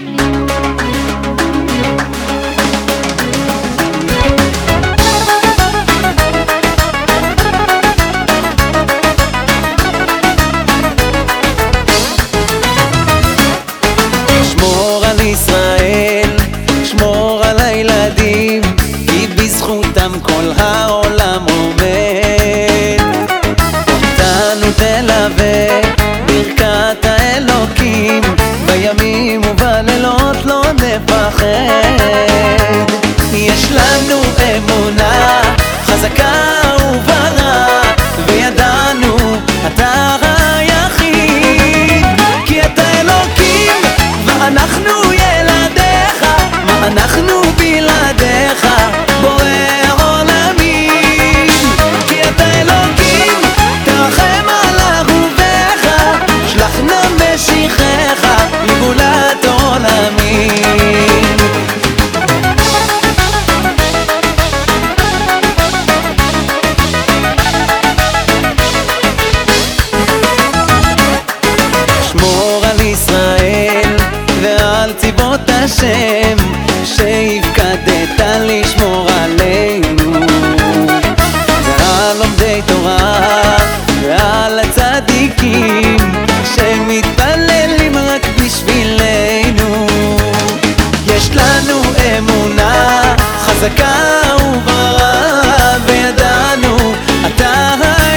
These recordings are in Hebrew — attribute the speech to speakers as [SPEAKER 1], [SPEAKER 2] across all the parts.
[SPEAKER 1] שמור על ישראל, שמור על הילדים, כי בזכותם כל העולם עומד. אותנו תלווה ברכת האלוקים, בימים ובלילות לא נפחד. יש לנו אמונה חזקה וברא, וידענו אתה היחיד, כי אתה אלוקים ואנחנו ילדיך, מה אנחנו בלעדיך בורא עולמים. כי אתה אלוקים תרחם על אהוביך, שלח נא משיחך לגאולת עולמים. שמור על ישראל ועל צבאות השם, שהפקדת לשמור עלינו, ועל לומדי תורה ועל הצדיקים שמתפללים רק בשבילנו. יש לנו אמונה חזקה וברא, וידענו אתה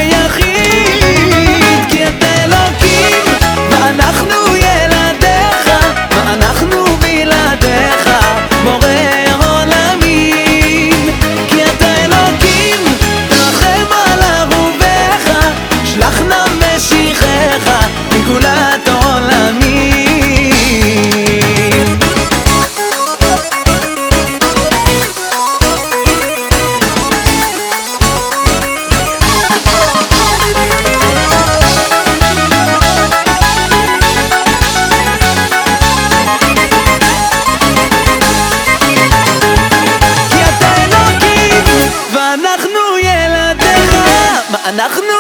[SPEAKER 1] היחיד, כי אתה אלוקים ואנחנו ילדיך, ואנחנו בלעדיך בורא עולמים. כי אתה אלוקים תרחם על אהוביך, שלח נא משיחך לגאולת עולמים. אנחנו